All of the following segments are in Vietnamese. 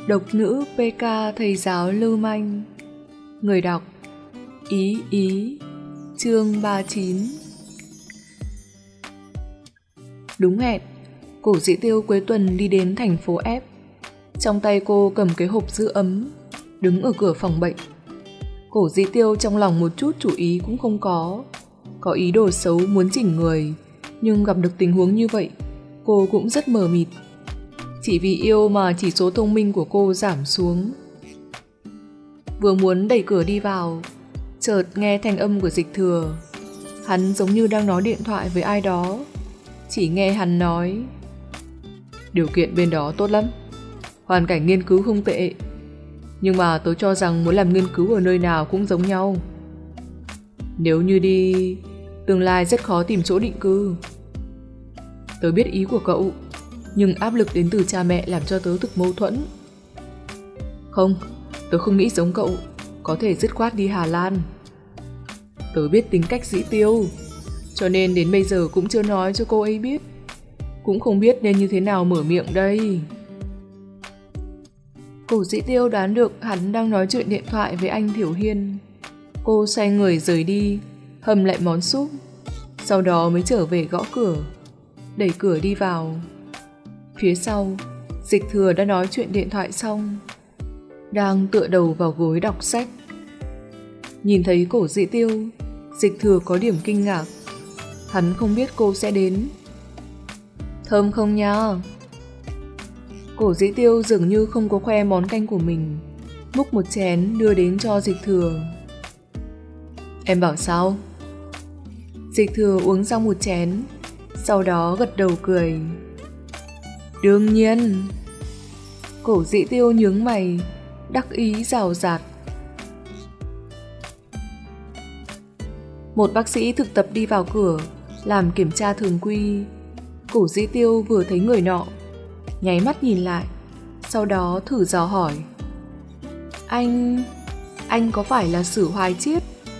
Độc nữ PK thầy giáo lưu manh. Người đọc Ý Ý. Chương 39. Đúng hẹn, Cổ Dĩ Tiêu cuối tuần đi đến thành phố F. Trong tay cô cầm cái hộp giữ ấm, đứng ở cửa phòng bệnh. Cổ Dĩ Tiêu trong lòng một chút chủ ý cũng không có ý đồ xấu muốn chỉnh người, nhưng gặp được tình huống như vậy, cô cũng rất mờ mịt. Chỉ vì yêu mà chỉ số thông minh của cô giảm xuống. Vừa muốn đẩy cửa đi vào, chợt nghe thanh âm của Dịch Thừa. Hắn giống như đang nói điện thoại với ai đó. Chỉ nghe hắn nói: điều kiện bên đó tốt lắm, hoàn cảnh nghiên cứu không tệ, nhưng mà tớ cho rằng muốn làm nghiên cứu ở nơi nào cũng giống nhau. Nếu như đi, tương lai rất khó tìm chỗ định cư. Tớ biết ý của cậu, nhưng áp lực đến từ cha mẹ làm cho tớ thực mâu thuẫn. Không, tớ không nghĩ giống cậu, có thể dứt khoát đi Hà Lan. Tớ biết tính cách Dĩ Tiêu, cho nên đến bây giờ cũng chưa nói cho cô ấy biết. Cũng không biết nên như thế nào mở miệng đây. Cổ Dĩ Tiêu đoán được hắn đang nói chuyện điện thoại với anh Thiểu Hiên. Cô xoay người rời đi, hầm lại món súp, sau đó mới trở về gõ cửa, đẩy cửa đi vào. Phía sau, Dịch Thừa đã nói chuyện điện thoại xong, đang tựa đầu vào gối đọc sách. Nhìn thấy Cổ Dĩ Tiêu, Dịch Thừa có điểm kinh ngạc. Hắn không biết cô sẽ đến. Thơm không nha? Cổ Dĩ Tiêu dường như không có khoe món canh của mình, múc một chén đưa đến cho Dịch Thừa. Em bảo sao? Dịch Thừa uống xong một chén, sau đó gật đầu cười. Đương nhiên. Cổ Dĩ Tiêu nhướng mày, đắc ý rào rạt. Một bác sĩ thực tập đi vào cửa, làm kiểm tra thường quy. Cổ Dĩ Tiêu vừa thấy người nọ, nháy mắt nhìn lại, sau đó thử dò hỏi. Anh có phải là Sử Hoài Chiết?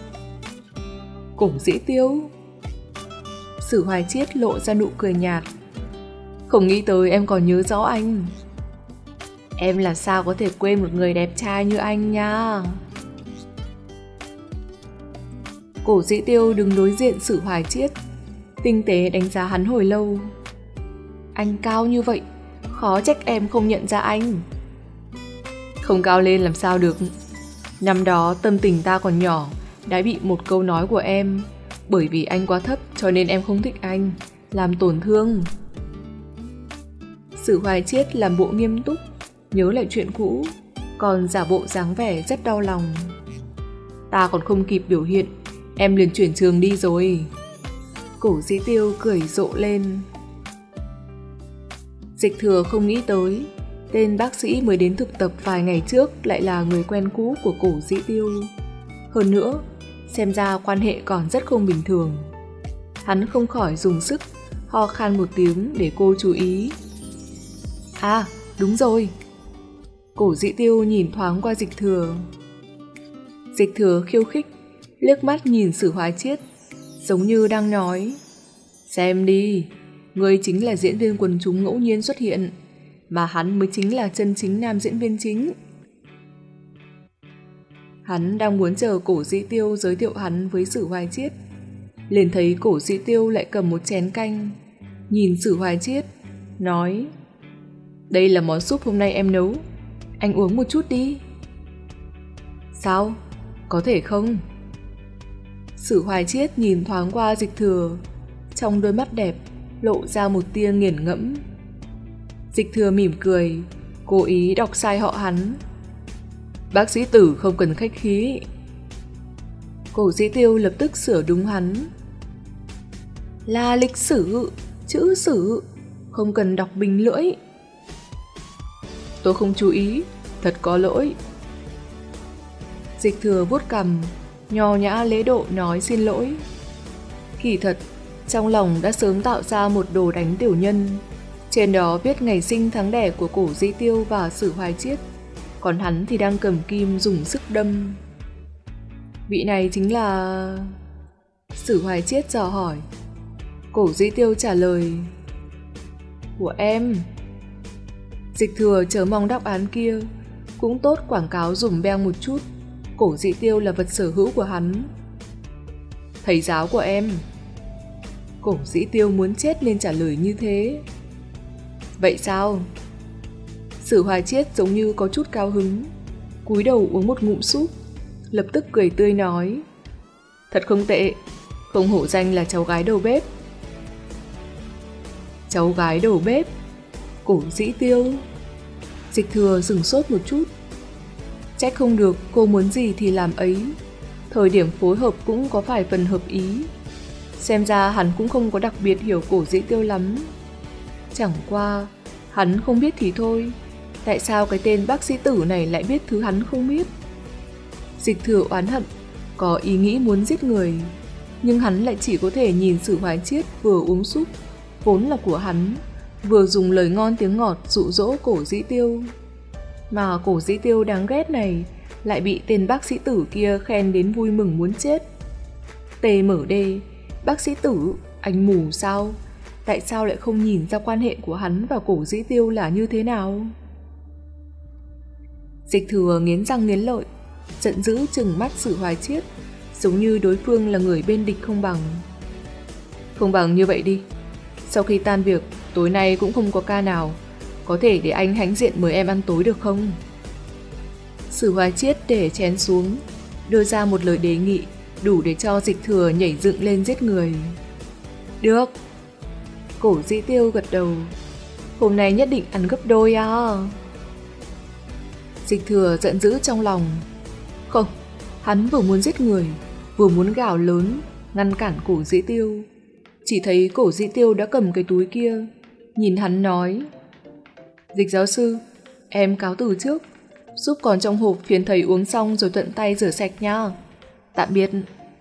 Cổ Dĩ Tiêu. Sử Hoài Chiết lộ ra nụ cười nhạt. Không nghĩ tới em còn nhớ rõ anh. Em làm sao có thể quên một người đẹp trai như anh nha. Cổ Dĩ Tiêu đứng đối diện Sử Hoài Chiết, tinh tế đánh giá hắn hồi lâu. Anh cao như vậy, khó trách em không nhận ra anh. Không cao lên làm sao được. Năm đó tâm tình ta còn nhỏ, đã bị một câu nói của em, bởi vì anh quá thấp cho nên em không thích anh, làm tổn thương. Sử Hoài Chiết làm bộ nghiêm túc, nhớ lại chuyện cũ, còn giả bộ dáng vẻ rất đau lòng. Ta còn không kịp biểu hiện, em liền chuyển trường đi rồi. Cổ Dĩ Tiêu cười rộ lên. Dịch Thừa không nghĩ tới, tên bác sĩ mới đến thực tập vài ngày trước lại là người quen cũ của Cổ Dĩ Tiêu. Hơn nữa, xem ra quan hệ còn rất không bình thường. Hắn không khỏi dùng sức ho khan một tiếng để cô chú ý. À, đúng rồi. Cổ Dĩ Tiêu nhìn thoáng qua Dịch Thừa. Dịch Thừa khiêu khích, liếc mắt nhìn Sử Hoài Chiết, giống như đang nói: xem đi, người chính là diễn viên quần chúng ngẫu nhiên xuất hiện, mà hắn mới chính là chân chính nam diễn viên chính. Hắn đang muốn chờ Cổ Dĩ Tiêu giới thiệu hắn với Sử Hoài Chiết, liền thấy Cổ Dĩ Tiêu lại cầm một chén canh, nhìn Sử Hoài Chiết, nói: đây là món súp hôm nay em nấu, anh uống một chút đi. Sao? Có thể không? Sử Hoài Chiết nhìn thoáng qua Dịch Thừa, trong đôi mắt đẹp lộ ra một tia nghiền ngẫm. Dịch Thừa mỉm cười, cố ý đọc sai họ hắn. Bác sĩ Tử không cần khách khí. Cổ Dĩ Tiêu lập tức sửa đúng hắn. Là lịch sử, chữ sử, không cần đọc bình lưỡi. Tôi không chú ý, thật có lỗi. Dịch Thừa vuốt cằm, nho nhã lễ độ nói xin lỗi. Kỳ thật, trong lòng đã sớm tạo ra một đồ đánh tiểu nhân, trên đó viết ngày sinh tháng đẻ của Cổ Dĩ Tiêu và Sử Hoài Chiết, còn hắn thì đang cầm kim dùng sức đâm. Vị này chính là... Sử Hoài Chiết dò hỏi. Cổ Dĩ Tiêu trả lời: của em. Dịch Thừa chờ mong đáp án kia, cũng tốt quảng cáo dùm beng một chút. Cổ Dĩ Tiêu là vật sở hữu của hắn. Thầy giáo của em. Cổ Dĩ Tiêu muốn chết nên trả lời như thế. Vậy sao? Sử Hoài Chiết giống như có chút cao hứng, cúi đầu uống một ngụm súp, lập tức cười tươi nói: Thật không tệ, không hổ danh là cháu gái đầu bếp. Cháu gái đầu bếp? Cổ Dĩ Tiêu. Dịch Thừa sửng sốt một chút. Trách không được, cô muốn gì thì làm ấy. Thời điểm phối hợp cũng có phải phần hợp ý. Xem ra hắn cũng không có đặc biệt hiểu Cổ Dĩ Tiêu lắm. Chẳng qua, hắn không biết thì thôi, tại sao cái tên bác sĩ tử này lại biết thứ hắn không biết? Dịch Thừa oán hận, có ý nghĩ muốn giết người, nhưng hắn lại chỉ có thể nhìn Sử Hoài Chiết vừa uống súp, vốn là của hắn, vừa dùng lời ngon tiếng ngọt dụ dỗ Cổ Dĩ Tiêu. Mà Cổ Dĩ Tiêu đáng ghét này lại bị tên bác sĩ tử kia khen đến vui mừng muốn chết. TMD, bác sĩ tử, anh mù sao? Tại sao lại không nhìn ra quan hệ của hắn và Cổ Dĩ Tiêu là như thế nào? Dịch Thừa nghiến răng nghiến lợi, giận dữ trừng mắt Sử Hoài Chiết, giống như đối phương là người bên địch không bằng. Không bằng như vậy đi, sau khi tan việc, tối nay cũng không có ca nào, có thể để anh hãnh diện mời em ăn tối được không? Sử Hoài Chiết để chén xuống, đưa ra một lời đề nghị đủ để cho Dịch Thừa nhảy dựng lên giết người. Được. Cổ Dĩ Tiêu gật đầu. Hôm nay nhất định ăn gấp đôi à? Dịch Thừa giận dữ trong lòng. Không, hắn vừa muốn giết người, vừa muốn gào lớn, ngăn cản Cổ Dĩ Tiêu. Chỉ thấy Cổ Dĩ Tiêu đã cầm cái túi kia, nhìn hắn nói: Dịch giáo sư, em cáo từ trước, giúp còn trong hộp phiền thầy uống xong rồi tận tay rửa sạch nha. Tạm biệt.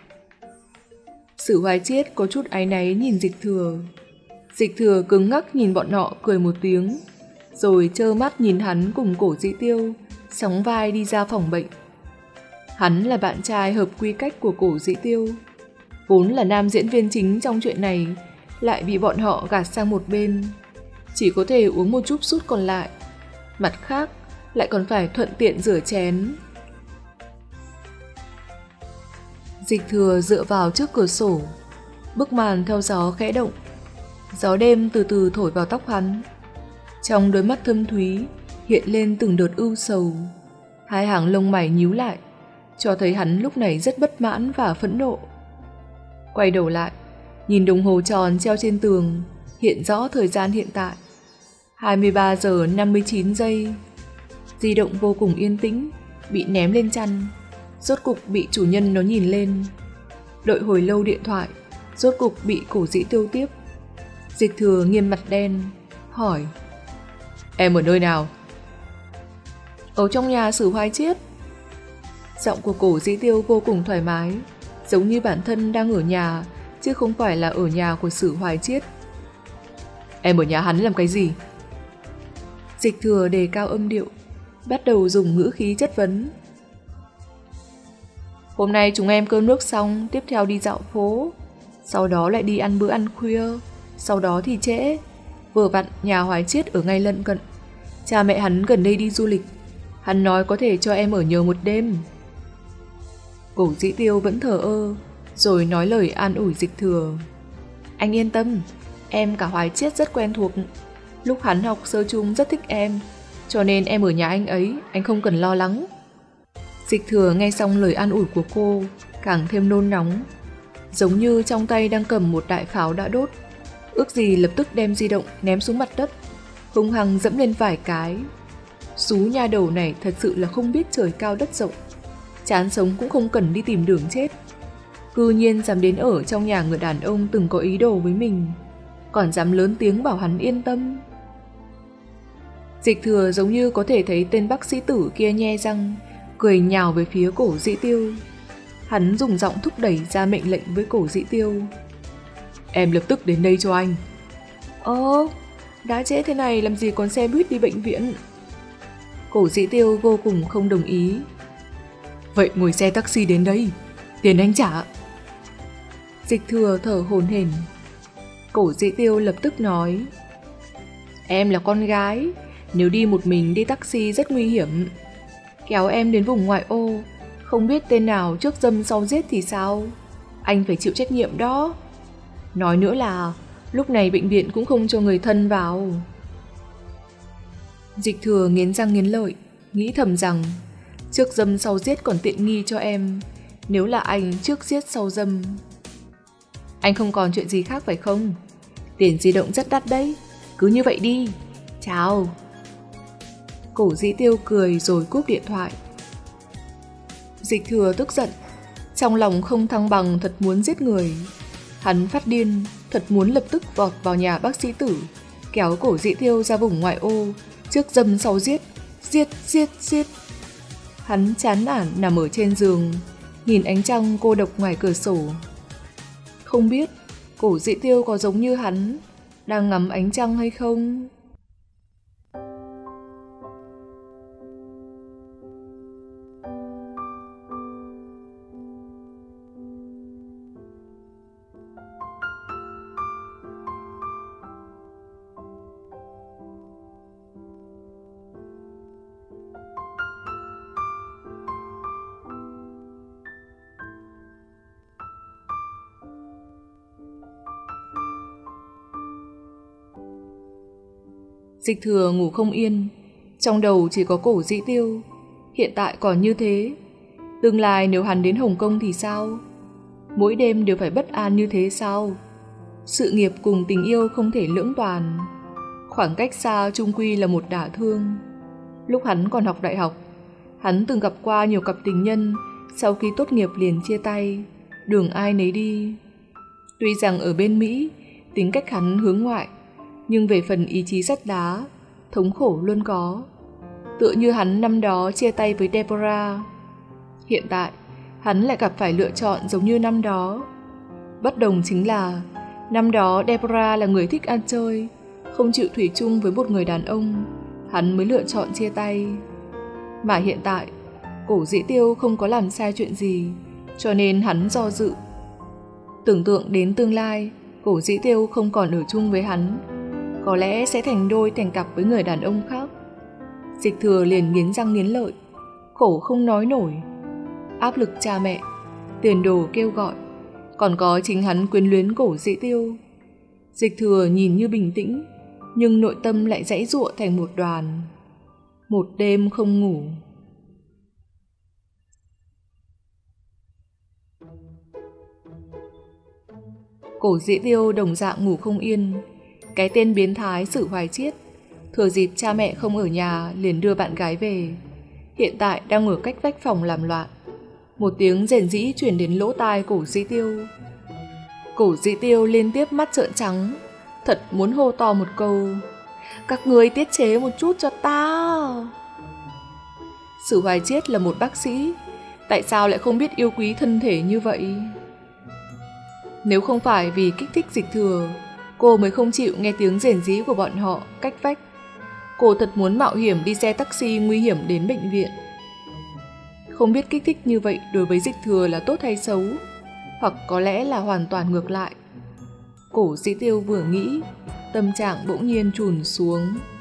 Sử Hoài Chiết có chút áy náy nhìn Dịch Thừa. Dịch Thừa cứng ngắc nhìn bọn họ cười một tiếng, rồi trơ mắt nhìn hắn cùng Cổ Dĩ Tiêu sóng vai đi ra phòng bệnh. Hắn là bạn trai hợp quy cách của Cổ Dĩ Tiêu, vốn là nam diễn viên chính trong chuyện này, lại bị bọn họ gạt sang một bên, chỉ có thể uống một chút sút còn lại, mặt khác lại còn phải thuận tiện rửa chén. Dịch Thừa dựa vào trước cửa sổ, bức màn theo gió khẽ động, gió đêm từ từ thổi vào tóc hắn. Trong đôi mắt thâm thúy hiện lên từng đợt ưu sầu, hai hàng lông mày nhíu lại, cho thấy hắn lúc này rất bất mãn và phẫn nộ. Quay đầu lại, nhìn đồng hồ tròn treo trên tường, hiện rõ thời gian hiện tại, 23 giờ 59 giây. Di động vô cùng yên tĩnh, bị ném lên chăn, rốt cục bị chủ nhân nó nhìn lên. Đợi hồi lâu điện thoại, rốt cục bị Cổ Dĩ Tiêu tiếp. Dịch Thừa nghiêm mặt đen, hỏi: Em ở nơi nào? Ở trong nhà Sử Hoài Chiết. Giọng của Cổ Dĩ Tiêu vô cùng thoải mái, giống như bản thân đang ở nhà, chứ không phải là ở nhà của Sử Hoài Chiết. Em ở nhà hắn làm cái gì? Dịch Thừa đề cao âm điệu, bắt đầu dùng ngữ khí chất vấn. Hôm nay chúng em cơm nước xong, tiếp theo đi dạo phố, sau đó lại đi ăn bữa ăn khuya, sau đó thì trễ. Vừa vặn nhà Hoài Chiết ở ngay lân cận, cha mẹ hắn gần đây đi du lịch, hắn nói có thể cho em ở nhờ một đêm. Cổ Dĩ Tiêu vẫn thờ ơ, rồi nói lời an ủi Dịch Thừa. Anh yên tâm, em cả Hoài Chiết rất quen thuộc. Lúc hắn học sơ chung rất thích em, cho nên em ở nhà anh ấy, anh không cần lo lắng. Dịch Thừa nghe xong lời an ủi của cô, càng thêm nôn nóng, giống như trong tay đang cầm một đại pháo đã đốt, ước gì lập tức đem di động ném xuống mặt đất, hung hăng dẫm lên vài cái. Xú nha đầu này thật sự là không biết trời cao đất rộng, chán sống cũng không cần đi tìm đường chết. Cư nhiên dám đến ở trong nhà người đàn ông từng có ý đồ với mình, còn dám lớn tiếng bảo hắn yên tâm. Dịch Thừa giống như có thể thấy tên bác sĩ tử kia nhe răng, cười nhào về phía Cổ Dĩ Tiêu. Hắn dùng giọng thúc đẩy ra mệnh lệnh với Cổ Dĩ Tiêu. Em lập tức đến đây cho anh. Đã trễ thế này làm gì còn xe buýt đi bệnh viện? Cổ Dĩ Tiêu vô cùng không đồng ý. Vậy ngồi xe taxi đến đây, tiền anh trả. Dịch Thừa thở hổn hển. Cổ Dĩ Tiêu lập tức nói: Em là con gái, Nếu đi một mình đi taxi rất nguy hiểm. Kéo em đến vùng ngoại ô, không biết tên nào trước dâm sau giết thì sao? Anh phải chịu trách nhiệm đó. Nói nữa là lúc này bệnh viện cũng không cho người thân vào. Dịch Thừa nghiến răng nghiến lợi, nghĩ thầm rằng trước dâm sau giết còn tiện nghi cho em. Nếu là anh trước giết sau dâm. Anh không còn chuyện gì khác phải không? Tiền di động rất đắt đấy. Cứ như vậy đi. Chào. Cổ Dĩ Tiêu cười rồi cúp điện thoại. Dịch Thừa tức giận, trong lòng không thăng bằng, thật muốn giết người. Hắn phát điên, thật muốn lập tức vọt vào nhà bác sĩ Tử, kéo Cổ Dĩ Tiêu ra vùng ngoại ô, trước dâm sau giết, giết. Hắn chán nản nằm ở trên giường, nhìn ánh trăng cô độc ngoài cửa sổ. Không biết Cổ Dĩ Tiêu có giống như hắn, đang ngắm ánh trăng hay không? Dịch Thừa ngủ không yên, trong đầu chỉ có Cổ Dĩ Tiêu. Hiện tại còn như thế, tương lai nếu hắn đến Hồng Kông thì sao? Mỗi đêm đều phải bất an như thế sao? Sự nghiệp cùng tình yêu không thể lưỡng toàn. Khoảng cách xa chung quy là một đả thương. Lúc hắn còn học đại học, hắn từng gặp qua nhiều cặp tình nhân sau khi tốt nghiệp liền chia tay, đường ai nấy đi. Tuy rằng ở bên Mỹ, tính cách hắn hướng ngoại, nhưng về phần ý chí sắt đá, thống khổ luôn có. Tựa như hắn năm đó chia tay với Deborah. Hiện tại, hắn lại gặp phải lựa chọn giống như năm đó. Bất đồng chính là, năm đó Deborah là người thích ăn chơi, không chịu thủy chung với một người đàn ông, hắn mới lựa chọn chia tay. Mà hiện tại, Cổ Dĩ Tiêu không có làm sai chuyện gì, cho nên hắn do dự. Tưởng tượng đến tương lai, Cổ Dĩ Tiêu không còn ở chung với hắn, có lẽ sẽ thành đôi thành cặp với người đàn ông khác. Dịch Thừa liền nghiến răng nghiến lợi, khổ không nói nổi. Áp lực cha mẹ, tiền đồ kêu gọi, còn có chính hắn quyến luyến Cổ Dĩ Tiêu. Dịch Thừa nhìn như bình tĩnh, nhưng nội tâm lại giãy giụa thành một đoàn. Một đêm không ngủ. Cổ Dĩ Tiêu đồng dạng ngủ không yên. Cái tên biến thái Sử Hoài Chiết thừa dịp cha mẹ không ở nhà liền đưa bạn gái về. Hiện tại đang ở cách vách phòng làm loạn. Một tiếng rền rĩ truyền đến lỗ tai Cổ Dĩ Tiêu. Cổ Dĩ Tiêu liên tiếp mắt trợn trắng, thật muốn hô to một câu: các người tiết chế một chút cho ta. Sử Hoài Chiết là một bác sĩ, tại sao lại không biết yêu quý thân thể như vậy? Nếu không phải vì kích thích Dịch Thừa, cô mới không chịu nghe tiếng rền rĩ của bọn họ cách vách. Cô thật muốn mạo hiểm đi xe taxi nguy hiểm đến bệnh viện. Không biết kích thích như vậy đối với Dịch Thừa là tốt hay xấu, hoặc có lẽ là hoàn toàn ngược lại. Cổ Dĩ Tiêu vừa nghĩ, tâm trạng bỗng nhiên chùn xuống.